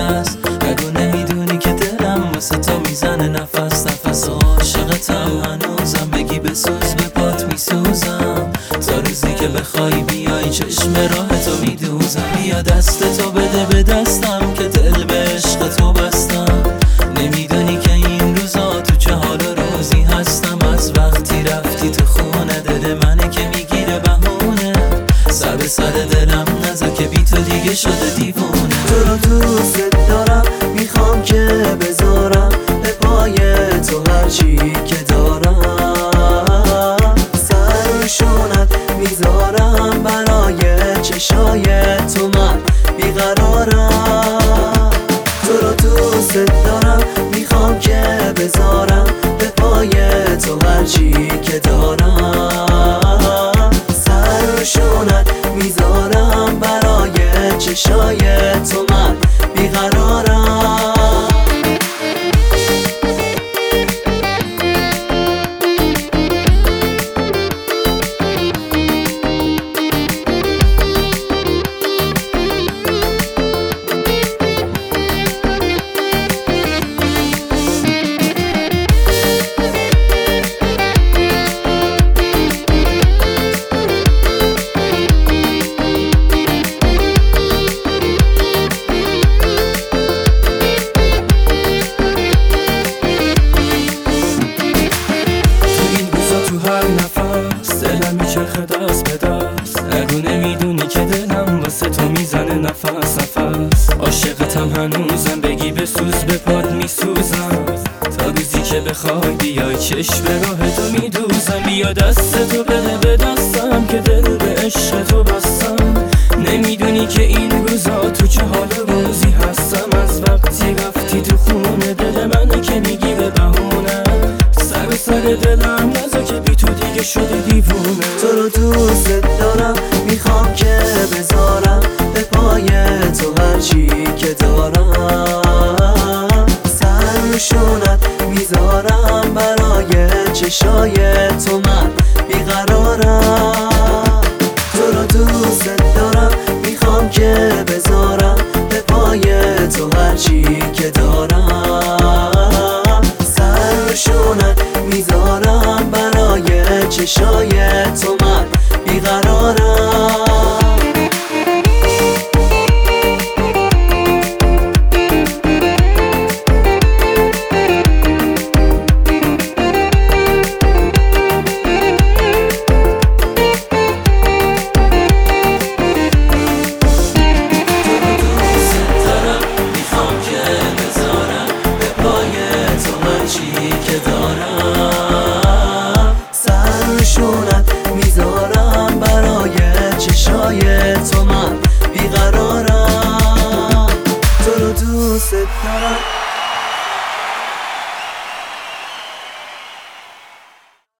نفس. اگه نمیدونی که دلم واسه تو میزنه نفس نفس. عاشقتم هنوزم، بگی بسوز به پات میسوزم. تا روزی که بخوای بیای چشم راه تو میدوزم. بیا دست تو بده به دستم که دل به عشق تو بستم. نمیدونی که این روزا تو چه حال و روزی هستم. از وقتی رفتی تو خونه دل منه که میگیره بهونه. سر به سر دلم نذار که بی تو دیگه شده دیوونه. تو رو دوست دارم، میخوام که بذارم به پای تو هرچی که دارم. سر روشونت میذارم برای چشای تو من بیقرارم. تو رو دوست دارم، میخوام که بذارم به پای تو هرچی که دارم. سر روشونت میذارم برای چشای تو من بیقرارم. دلم میچرخه دست به دست. اگه نمیدونی که دلم واسه تو میزنه نفس نفس. عاشقتم هنوزم، بگی بسوز به پات میسوزم. تا روزی که بخوای بیای چشم راه تو میدوزم. بیا دست تو بده به دستم که دل به عشق تو بستم. نمیدونی که این روزا تو چه حال روزی هستم. از وقتی رفتی تو خونه دل منه که میگیره بهونه. سر به سر دلم نذار که بی تو دیگه شده دیوونه. تو رو دوست دارم، میخوام که بذارم به پای تو هرچی که دارم. سر روشونت میذارم برای چشای تو من بیقرارم. تو رو دوست دارم، میخوام که بذارم به پای تو هرچی که دارم. سر روشونت میذارم برای چشای تو من بیقرارم. که دارم